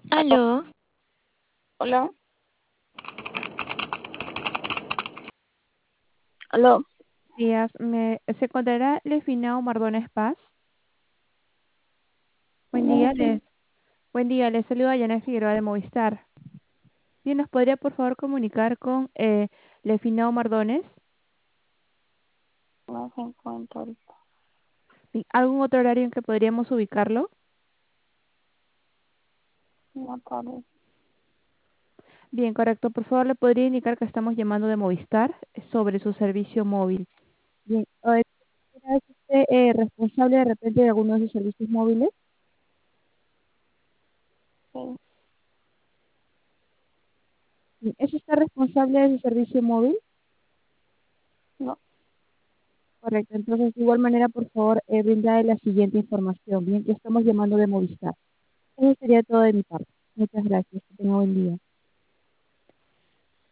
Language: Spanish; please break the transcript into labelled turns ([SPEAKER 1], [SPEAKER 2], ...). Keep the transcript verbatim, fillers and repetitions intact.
[SPEAKER 1] Aló,
[SPEAKER 2] Hola, aló,
[SPEAKER 3] Días. Me, ¿se encontrará Lefinao Mardones Paz? Buen día,
[SPEAKER 2] sí,
[SPEAKER 3] les, buen día, les saluda Yana Figueroa de Movistar. Bien, ¿nos podría por favor comunicar con eh, Lefinao Mardones?
[SPEAKER 2] no se encuentra ahorita.
[SPEAKER 3] Bien, ¿algún otro horario en que podríamos ubicarlo?
[SPEAKER 2] No aparece.
[SPEAKER 3] Bien, correcto. Por favor, le podría indicar que estamos llamando de Movistar eh, sobre su servicio móvil. Bien, eh, ¿es usted eh, responsable de repente de alguno de sus servicios móviles?
[SPEAKER 2] Sí,
[SPEAKER 3] Bien, ¿es usted responsable de su servicio móvil?
[SPEAKER 2] no,
[SPEAKER 3] Correcto. Entonces, de igual manera, por favor, eh, brinda la siguiente información. Bien, que estamos llamando de Movistar. Eso sería todo de mi parte. Muchas gracias. Que tenga buen día.